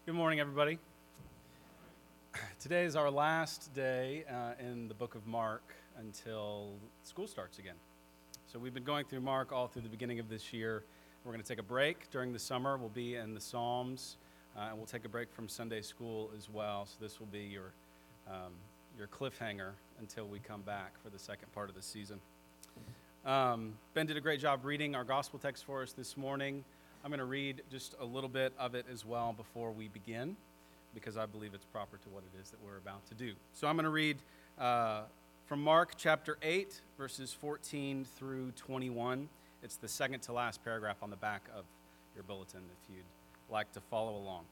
Good morning, everybody. Today is our last day in the book of Mark until school starts again. So we've been going through Mark all through the beginning of this year. We're going to take a break during the summer. We'll be in the Psalms, and we'll take a break from Sunday school as well. So this will be your cliffhanger until we come back for the second part of the season. Ben did a great job reading our gospel text for us this morning. I'm going to read just a little bit of it as well before we begin, because I believe it's proper to what it is that we're about to do. So I'm going to read from Mark chapter 8, verses 14 through 21. It's the second to last paragraph on the back of your bulletin if you'd like to follow along.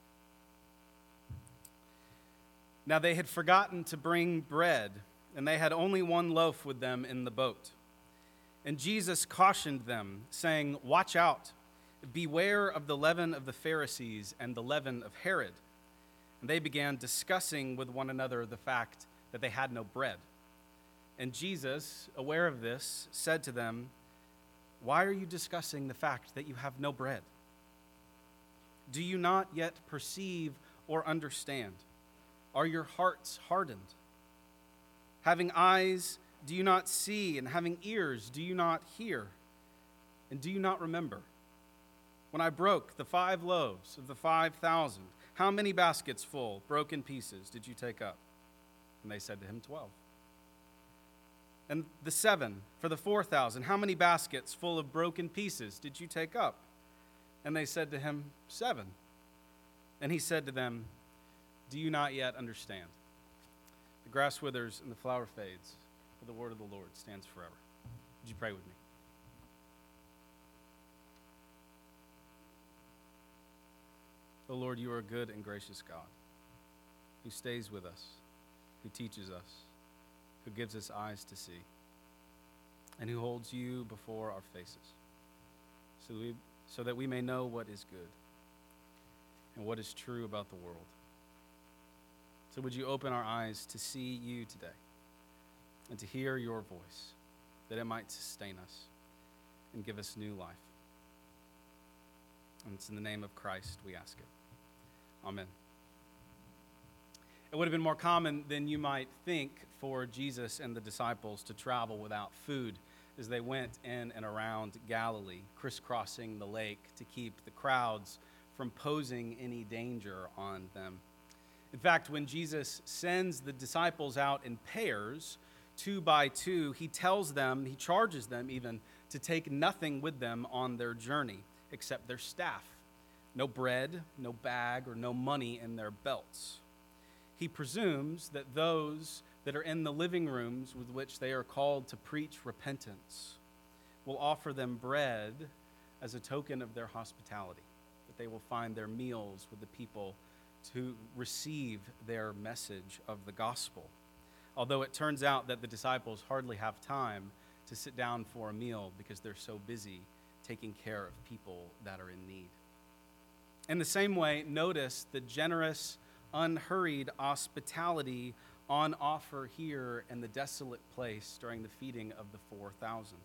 Now they had forgotten to bring bread, and they had only one loaf with them in the boat. And Jesus cautioned them, saying, "Watch out. Beware of the leaven of the Pharisees and the leaven of Herod." And they began discussing with one another the fact that they had no bread. And Jesus, aware of this, said to them, "Why are you discussing the fact that you have no bread? Do you not yet perceive or understand? Are your hearts hardened? Having eyes, do you not see? And having ears, do you not hear? And do you not remember? When I broke the 5 loaves of the 5,000, how many baskets full, broken pieces, did you take up?" And they said to him, 12. "And the 7 for the 4,000, how many baskets full of broken pieces did you take up?" And they said to him, 7. And he said to them, "Do you not yet understand?" The grass withers and the flower fades, but the word of the Lord stands forever. Would you pray with me? Oh Lord, you are a good and gracious God who stays with us, who teaches us, who gives us eyes to see, and who holds you before our faces so that we may know what is good and what is true about the world. So would you open our eyes to see you today and to hear your voice, that it might sustain us and give us new life. And it's in the name of Christ we ask it. Amen. It would have been more common than you might think for Jesus and the disciples to travel without food as they went in and around Galilee, crisscrossing the lake to keep the crowds from posing any danger on them. In fact, when Jesus sends the disciples out in pairs, 2 by 2, he charges them even to take nothing with them on their journey except their staff. No bread, no bag, or no money in their belts. He presumes that those that are in the living rooms with which they are called to preach repentance will offer them bread as a token of their hospitality, that they will find their meals with the people to receive their message of the gospel. Although it turns out that the disciples hardly have time to sit down for a meal because they're so busy taking care of people that are in need. In the same way, notice the generous, unhurried hospitality on offer here in the desolate place during the feeding of the 4,000.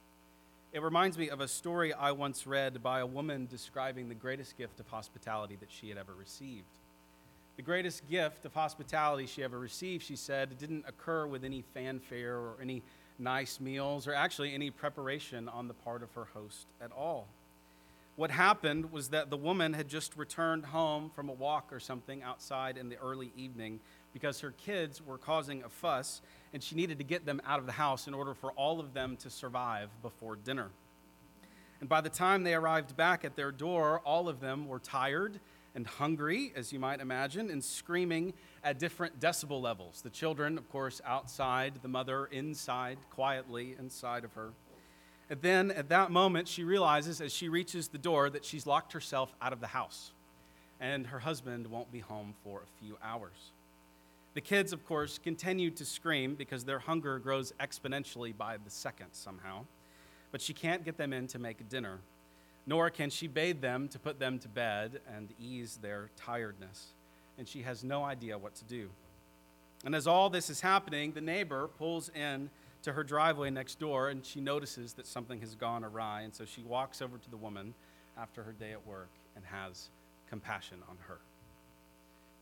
It reminds me of a story I once read by a woman describing the greatest gift of hospitality that she had ever received. The greatest gift of hospitality she ever received, she said, didn't occur with any fanfare or any nice meals or actually any preparation on the part of her host at all. What happened was that the woman had just returned home from a walk or something outside in the early evening because her kids were causing a fuss and she needed to get them out of the house in order for all of them to survive before dinner. And by the time they arrived back at their door, all of them were tired and hungry, as you might imagine, and screaming at different decibel levels. The children, of course, outside, the mother inside, quietly inside of her. And then at that moment, she realizes as she reaches the door that she's locked herself out of the house, and her husband won't be home for a few hours. The kids, of course, continue to scream because their hunger grows exponentially by the second somehow, but she can't get them in to make dinner, nor can she bathe them to put them to bed and ease their tiredness, and she has no idea what to do. And as all this is happening, the neighbor pulls in to her driveway next door, and she notices that something has gone awry, and so she walks over to the woman after her day at work and has compassion on her.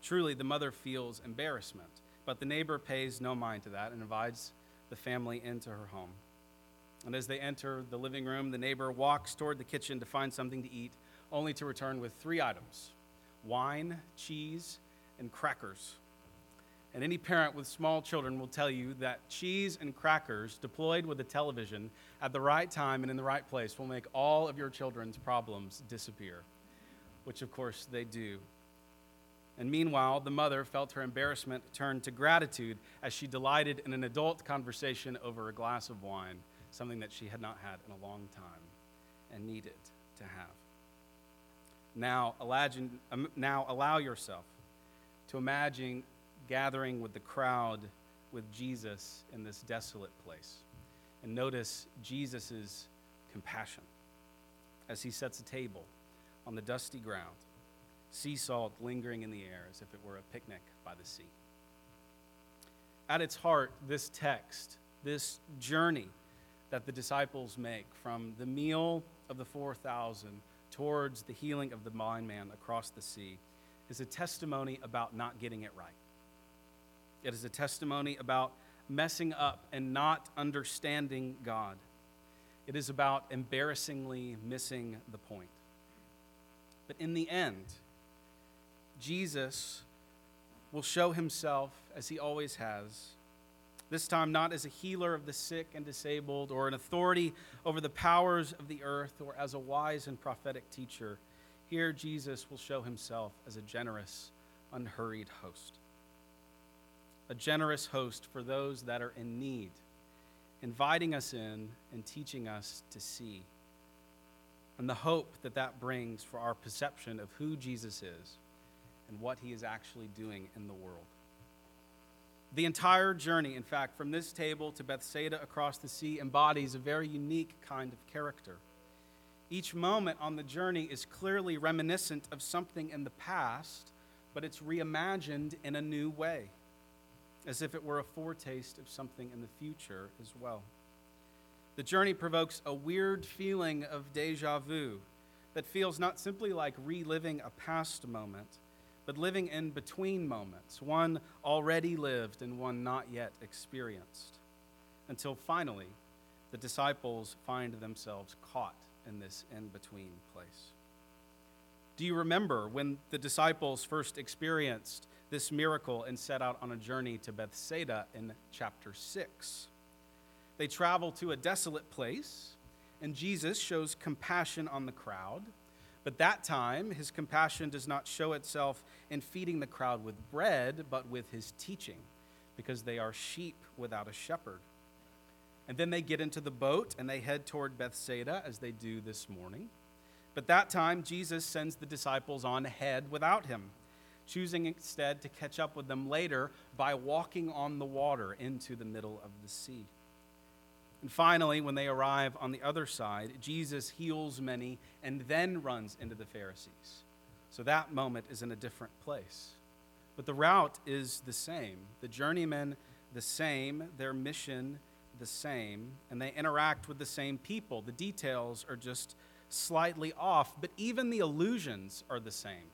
Truly, the mother feels embarrassment, but the neighbor pays no mind to that and invites the family into her home. And as they enter the living room, the neighbor walks toward the kitchen to find something to eat, only to return with 3 items: wine, cheese, and crackers. And any parent with small children will tell you that cheese and crackers deployed with a television at the right time and in the right place will make all of your children's problems disappear, which of course they do. And meanwhile, the mother felt her embarrassment turn to gratitude as she delighted in an adult conversation over a glass of wine, something that she had not had in a long time and needed to have. Now allow yourself to imagine gathering with the crowd with Jesus in this desolate place. And notice Jesus' compassion as he sets a table on the dusty ground, sea salt lingering in the air as if it were a picnic by the sea. At its heart, this text, this journey that the disciples make from the meal of the 4,000 towards the healing of the blind man across the sea, is a testimony about not getting it right. It is a testimony about messing up and not understanding God. It is about embarrassingly missing the point. But in the end, Jesus will show himself as he always has, this time not as a healer of the sick and disabled or an authority over the powers of the earth or as a wise and prophetic teacher. Here, Jesus will show himself as a generous, unhurried host. A generous host for those that are in need, inviting us in and teaching us to see, and the hope that that brings for our perception of who Jesus is and what he is actually doing in the world. The entire journey, in fact, from this table to Bethsaida across the sea, embodies a very unique kind of character. Each moment on the journey is clearly reminiscent of something in the past, but it's reimagined in a new way, as if it were a foretaste of something in the future as well. The journey provokes a weird feeling of déjà vu that feels not simply like reliving a past moment, but living in between moments, one already lived and one not yet experienced, until finally the disciples find themselves caught in this in-between place. Do you remember when the disciples first experienced this miracle and set out on a journey to Bethsaida in chapter 6? They travel to a desolate place, and Jesus shows compassion on the crowd. But that time, his compassion does not show itself in feeding the crowd with bread, but with his teaching, because they are sheep without a shepherd. And then they get into the boat and they head toward Bethsaida, as they do this morning. But that time, Jesus sends the disciples on ahead without him, choosing instead to catch up with them later by walking on the water into the middle of the sea. And finally, when they arrive on the other side, Jesus heals many and then runs into the Pharisees. So that moment is in a different place. But the route is the same. The journeymen, the same. Their mission, the same. And they interact with the same people. The details are just slightly off, but even the allusions are the same.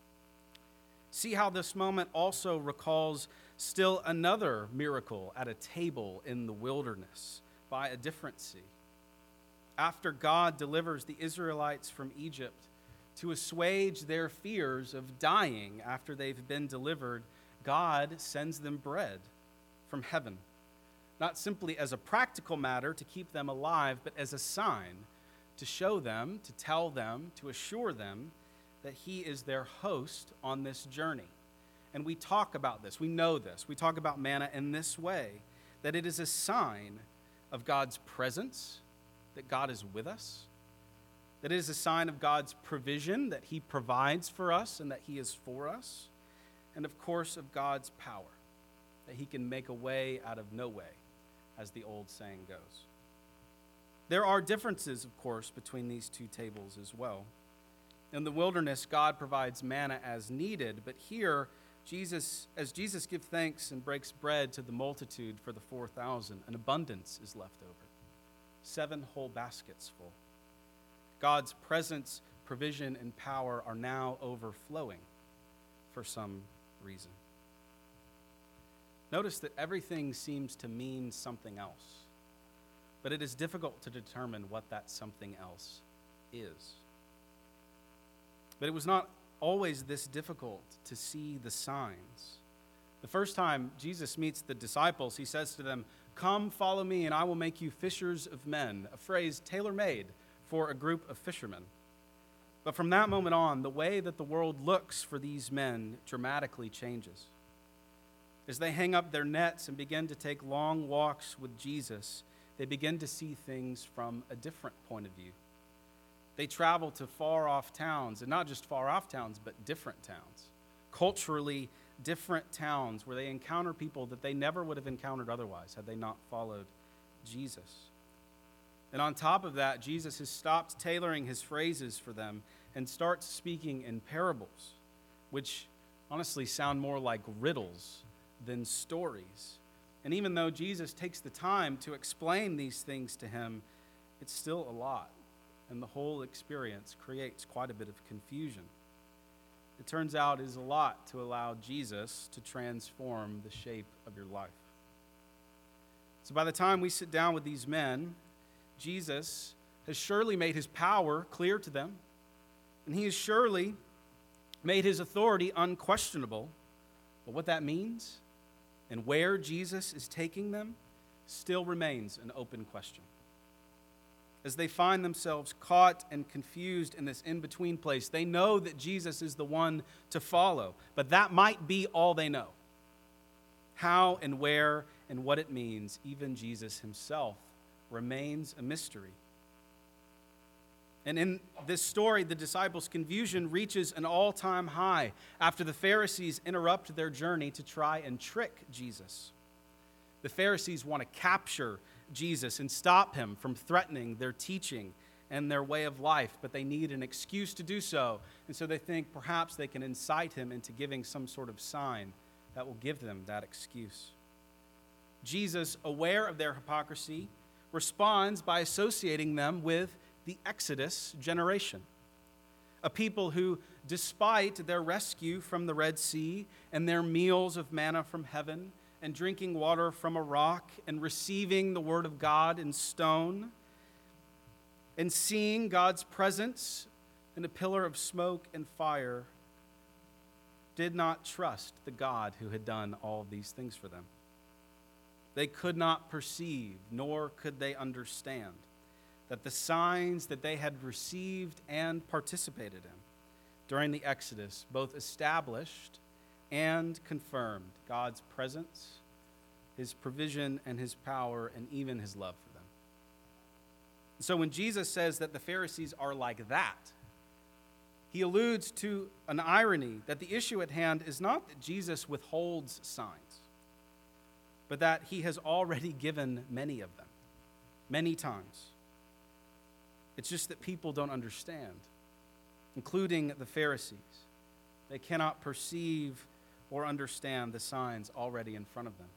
See how this moment also recalls still another miracle at a table in the wilderness by a different sea. After God delivers the Israelites from Egypt to assuage their fears of dying after they've been delivered, God sends them bread from heaven, not simply as a practical matter to keep them alive, but as a sign to show them, to tell them, to assure them that he is their host on this journey. And we talk about this, we know this, we talk about manna in this way, that it is a sign of God's presence, that God is with us, that it is a sign of God's provision, that he provides for us and that he is for us, and of course of God's power, that he can make a way out of no way, as the old saying goes. There are differences, of course, between these two tables as well. In the wilderness, God provides manna as needed, but here, as Jesus gives thanks and breaks bread to the multitude for the 4,000, an abundance is left over. 7 whole baskets full. God's presence, provision, and power are now overflowing for some reason. Notice that everything seems to mean something else, but it is difficult to determine what that something else is. But it was not always this difficult to see the signs. The first time Jesus meets the disciples, he says to them, "Come, follow me, and I will make you fishers of men," a phrase tailor-made for a group of fishermen. But from that moment on, the way that the world looks for these men dramatically changes. As they hang up their nets and begin to take long walks with Jesus, they begin to see things from a different point of view. They travel to far-off towns, and not just far-off towns, but different towns, culturally different towns where they encounter people that they never would have encountered otherwise had they not followed Jesus. And on top of that, Jesus has stopped tailoring his phrases for them and starts speaking in parables, which honestly sound more like riddles than stories. And even though Jesus takes the time to explain these things to him, it's still a lot, and the whole experience creates quite a bit of confusion. It turns out it is a lot to allow Jesus to transform the shape of your life. So by the time we sit down with these men, Jesus has surely made his power clear to them, and he has surely made his authority unquestionable. But what that means and where Jesus is taking them still remains an open question. As they find themselves caught and confused in this in-between place, they know that Jesus is the one to follow, but that might be all they know. How and where and what it means, even Jesus himself remains a mystery. And in this story, the disciples' confusion reaches an all-time high after the Pharisees interrupt their journey to try and trick Jesus. The Pharisees want to capture Jesus and stop him from threatening their teaching and their way of life, but they need an excuse to do so. And so they think perhaps they can incite him into giving some sort of sign that will give them that excuse. Jesus, aware of their hypocrisy, responds by associating them with the Exodus generation, a people who, despite their rescue from the Red Sea and their meals of manna from heaven and drinking water from a rock and receiving the word of God in stone and seeing God's presence in a pillar of smoke and fire, did not trust the God who had done all of these things for them. They could not perceive, nor could they understand, that the signs that they had received and participated in during the Exodus both established and confirmed God's presence, his provision, and his power, and even his love for them. So when Jesus says that the Pharisees are like that, he alludes to an irony that the issue at hand is not that Jesus withholds signs, but that he has already given many of them, many times. It's just that people don't understand, including the Pharisees. They cannot perceive or understand the signs already in front of them.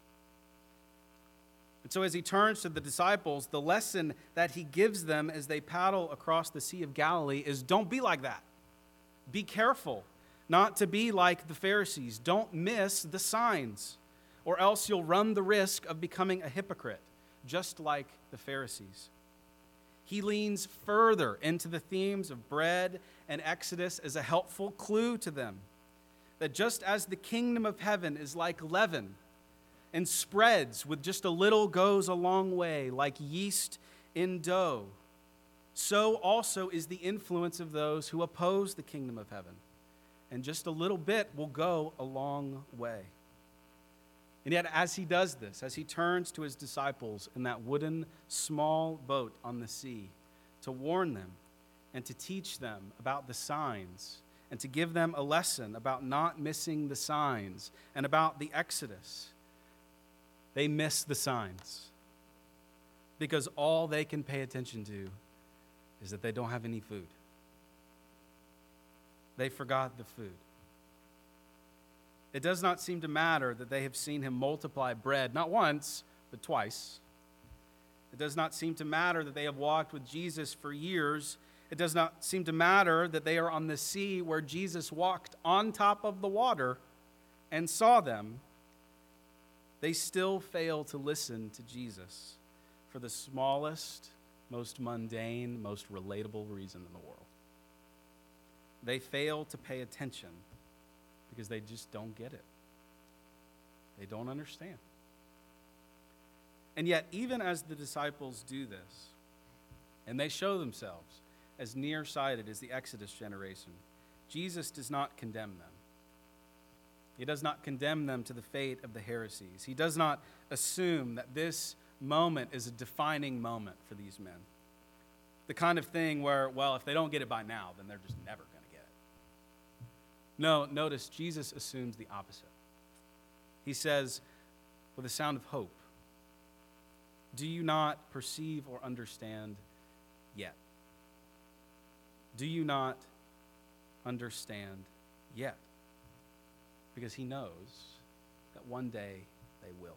And so as he turns to the disciples, the lesson that he gives them as they paddle across the Sea of Galilee is don't be like that. Be careful not to be like the Pharisees. Don't miss the signs, or else you'll run the risk of becoming a hypocrite, just like the Pharisees. He leans further into the themes of bread and Exodus as a helpful clue to them, that just as the kingdom of heaven is like leaven and spreads with just a little goes a long way, like yeast in dough, so also is the influence of those who oppose the kingdom of heaven. And just a little bit will go a long way. And yet, as he does this, as he turns to his disciples in that wooden small boat on the sea to warn them and to teach them about the signs and to give them a lesson about not missing the signs and about the Exodus, they miss the signs because all they can pay attention to is that they don't have any food. They forgot the food. It does not seem to matter that they have seen him multiply bread, not once, but twice. It does not seem to matter that they have walked with Jesus for years. It does not seem to matter that they are on the sea where Jesus walked on top of the water and saw them, they still fail to listen to Jesus for the smallest, most mundane, most relatable reason in the world. They fail to pay attention because they just don't get it. They don't understand. And yet, even as the disciples do this, and they show themselves as nearsighted as the Exodus generation, Jesus does not condemn them. He does not condemn them to the fate of the heresies. He does not assume that this moment is a defining moment for these men. The kind of thing where, well, if they don't get it by now, then they're just never going to get it. No, notice Jesus assumes the opposite. He says, with a sound of hope, do you not perceive or understand yet? Do you not understand yet? Because he knows that one day they will.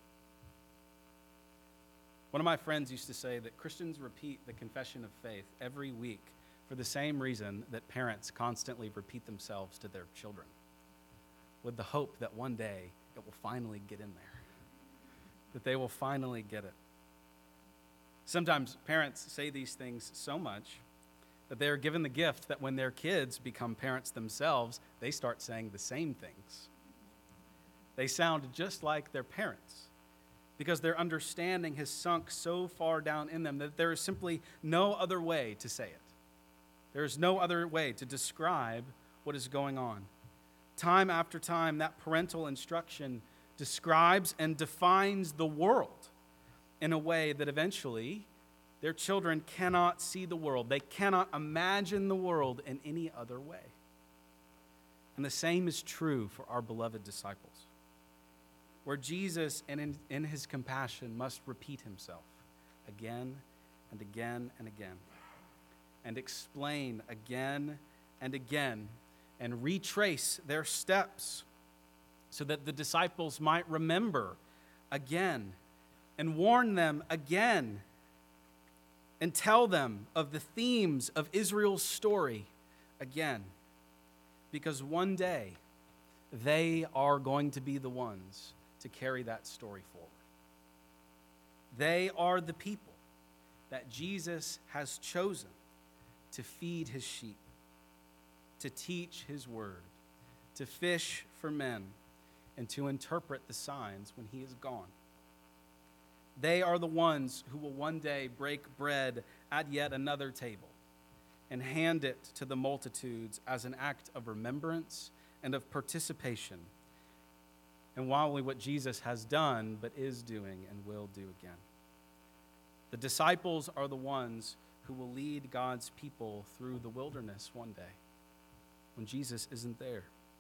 One of my friends used to say that Christians repeat the confession of faith every week for the same reason that parents constantly repeat themselves to their children, with the hope that one day it will finally get in there, that they will finally get it. Sometimes parents say these things so much that they are given the gift that when their kids become parents themselves, they start saying the same things. They sound just like their parents because their understanding has sunk so far down in them that there is simply no other way to say it. There is no other way to describe what is going on. Time after time, that parental instruction describes and defines the world in a way that eventually their children cannot see the world. They cannot imagine the world in any other way. And the same is true for our beloved disciples, where Jesus, in his compassion, must repeat himself again and again and again, and explain again and again, and retrace their steps so that the disciples might remember again and warn them again and tell them of the themes of Israel's story again. Because one day, they are going to be the ones to carry that story forward. They are the people that Jesus has chosen to feed his sheep, to teach his word, to fish for men, and to interpret the signs when he is gone. They are the ones who will one day break bread at yet another table and hand it to the multitudes as an act of remembrance and of participation in not only what Jesus has done, but is doing and will do again. The disciples are the ones who will lead God's people through the wilderness one day when Jesus isn't there.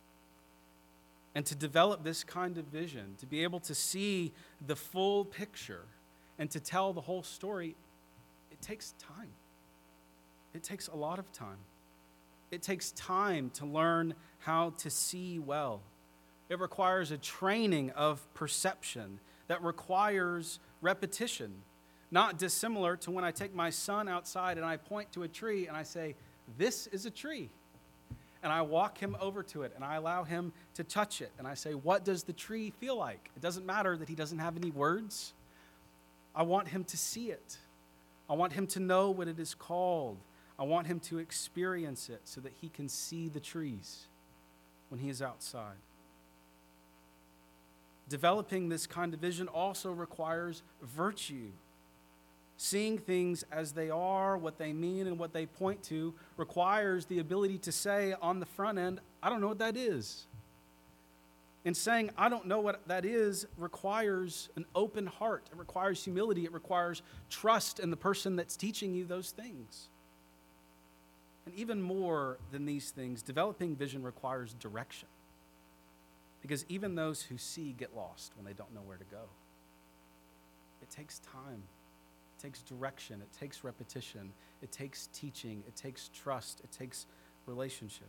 And to develop this kind of vision, to be able to see the full picture and to tell the whole story, it takes time. It takes a lot of time. It takes time to learn how to see well. It requires a training of perception that requires repetition, not dissimilar to when I take my son outside and I point to a tree and I say, "This is a tree." And I walk him over to it and I allow him to touch it. And I say, "What does the tree feel like?" It doesn't matter that he doesn't have any words. I want him to see it. I want him to know what it is called. I want him to experience it so that he can see the trees when he is outside. Developing this kind of vision also requires virtue. Seeing things as they are, what they mean, and what they point to requires the ability to say on the front end, "I don't know what that is." And saying, "I don't know what that is," requires an open heart. It requires humility. It requires trust in the person that's teaching you those things. And even more than these things, developing vision requires direction. Because even those who see get lost when they don't know where to go. It takes time. It takes direction. It takes repetition. It takes teaching. It takes trust. It takes relationships.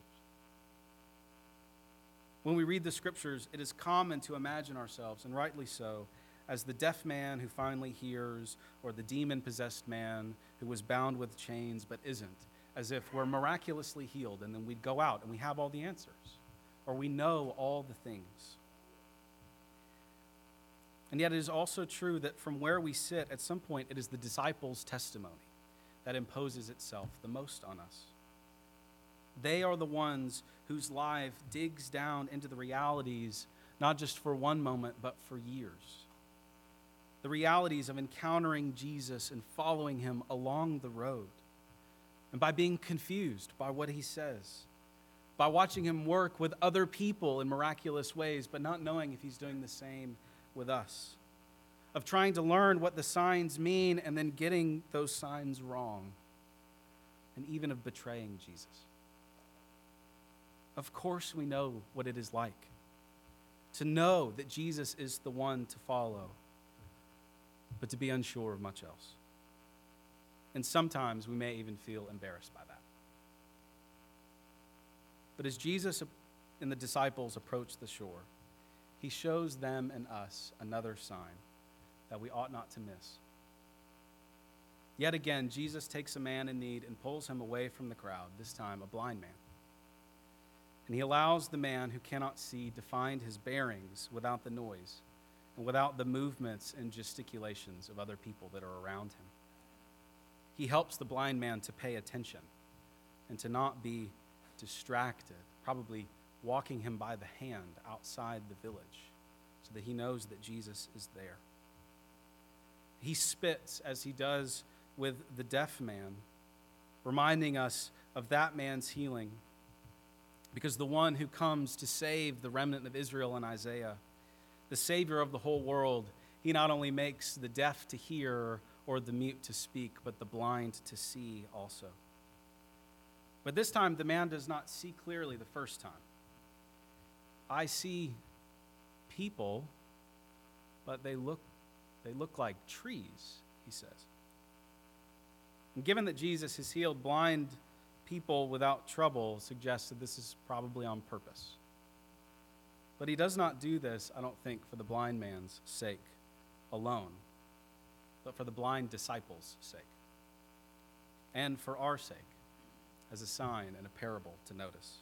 When we read the scriptures, it is common to imagine ourselves, and rightly so, as the deaf man who finally hears, or the demon-possessed man who was bound with chains but isn't, as if we're miraculously healed, and then we'd go out and we have all the answers, or we know all the things. And yet it is also true that from where we sit, at some point, it is the disciples' testimony that imposes itself the most on us. They are the ones whose life digs down into the realities, not just for one moment, but for years. The realities of encountering Jesus and following him along the road, and by being confused by what he says, by watching him work with other people in miraculous ways, but not knowing if he's doing the same with us, of trying to learn what the signs mean and then getting those signs wrong, and even of betraying Jesus. Of course we know what it is like to know that Jesus is the one to follow, but to be unsure of much else. And sometimes we may even feel embarrassed by that. But as Jesus and the disciples approach the shore, he shows them and us another sign that we ought not to miss. Yet again, Jesus takes a man in need and pulls him away from the crowd, this time a blind man. And he allows the man who cannot see to find his bearings without the noise and without the movements and gesticulations of other people that are around him. He helps the blind man to pay attention and to not be distracted, probably walking him by the hand outside the village so that he knows that Jesus is there. He spits as he does with the deaf man, reminding us of that man's healing, because the one who comes to save the remnant of Israel in Isaiah, the Savior of the whole world, he not only makes the deaf to hear or the mute to speak, but the blind to see also. But this time, the man does not see clearly the first time. I see people, but they look like trees, he says. And given that Jesus has healed blind people without trouble, suggests that this is probably on purpose. But he does not do this, I don't think, for the blind man's sake alone, but for the blind disciples' sake, and for our sake, as a sign and a parable to notice.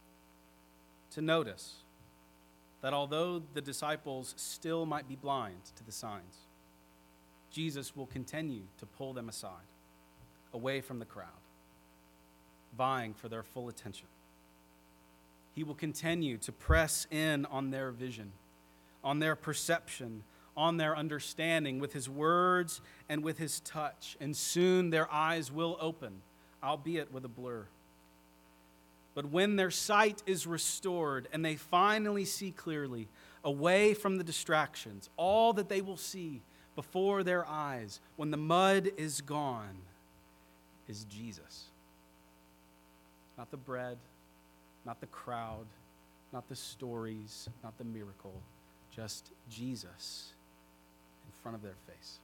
To notice that although the disciples still might be blind to the signs, Jesus will continue to pull them aside, away from the crowd, vying for their full attention. He will continue to press in on their vision, on their perception, on their understanding with his words and with his touch, and soon their eyes will open, albeit with a blur. But when their sight is restored and they finally see clearly, away from the distractions, all that they will see before their eyes when the mud is gone is Jesus. Not the bread, not the crowd, not the stories, not the miracle, just Jesus in front of their face.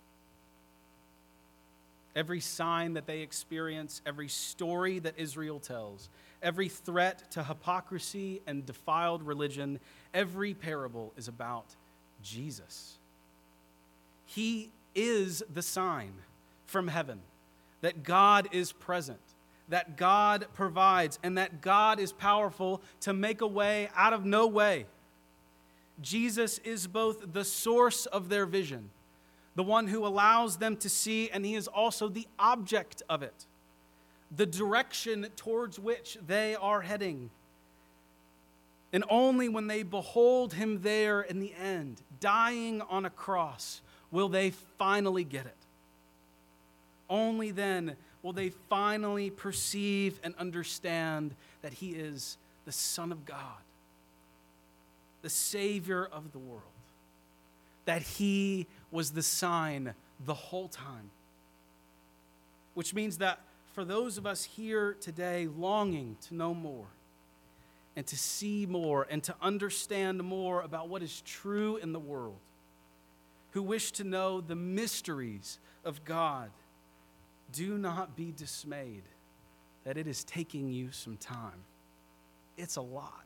Every sign that they experience, every story that Israel tells, every threat to hypocrisy and defiled religion, every parable is about Jesus. He is the sign from heaven that God is present, that God provides, and that God is powerful to make a way out of no way. Jesus is both the source of their vision, the one who allows them to see, and he is also the object of it, the direction towards which they are heading. And only when they behold him there in the end, dying on a cross, will they finally get it. Only then will they finally perceive and understand that he is the Son of God, the Savior of the world, that he was the sign the whole time. Which means that for those of us here today longing to know more and to see more and to understand more about what is true in the world, who wish to know the mysteries of God, do not be dismayed that it is taking you some time. It's a lot.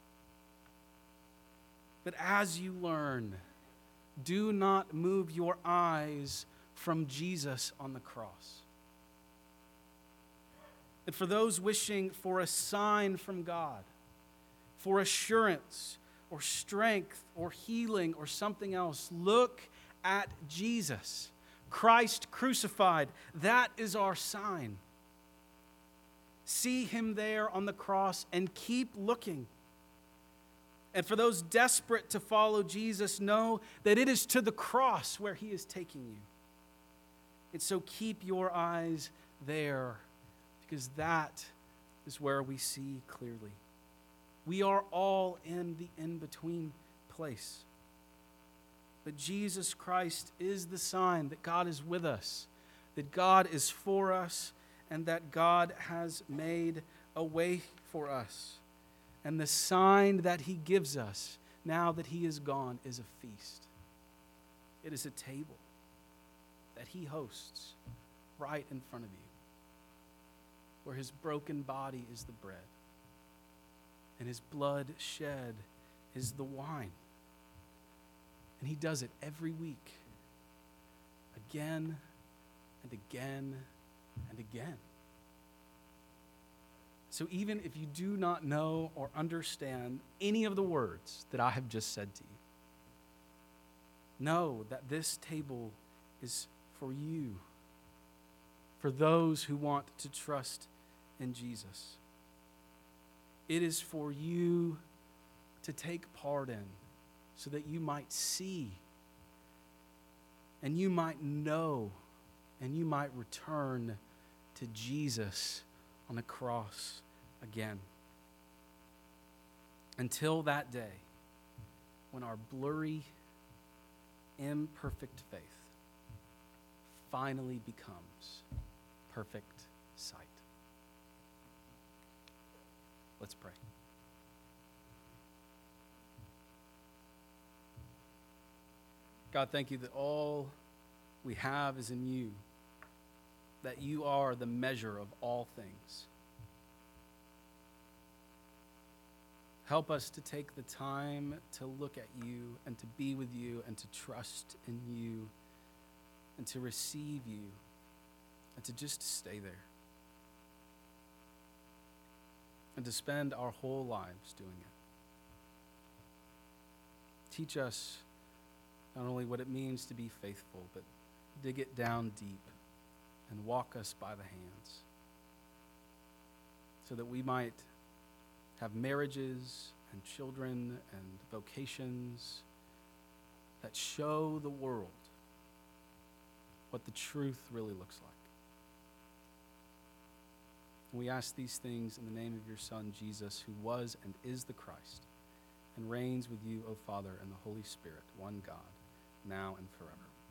But as you learn, do not move your eyes from Jesus on the cross. And for those wishing for a sign from God, for assurance, or strength or healing or something else. Look at Jesus, Christ crucified. That is our sign. See him there on the cross and keep looking. And for those desperate to follow Jesus, know that it is to the cross where he is taking you. And so keep your eyes there, because that is where we see clearly. We are all in the in-between place. But Jesus Christ is the sign that God is with us, that God is for us, and that God has made a way for us. And the sign that he gives us now that he is gone is a feast. It is a table that he hosts right in front of you, where his broken body is the bread and his blood shed is the wine. And he does it every week, again and again and again. So even if you do not know or understand any of the words that I have just said to you, know that this table is for you, for those who want to trust in Jesus. It is for you to take part in, so that you might see and you might know and you might return to Jesus on the cross again. Until that day when our blurry, imperfect faith finally becomes perfect sight. Let's pray. God, thank you that all we have is in you, that you are the measure of all things. Help us to take the time to look at you and to be with you and to trust in you and to receive you and to just stay there and to spend our whole lives doing it. Teach us not only what it means to be faithful, but dig it down deep and walk us by the hands so that we might have marriages and children and vocations that show the world what the truth really looks like. And we ask these things in the name of your Son, Jesus, who was and is the Christ, and reigns with you, O Father, and the Holy Spirit, one God, now and forever.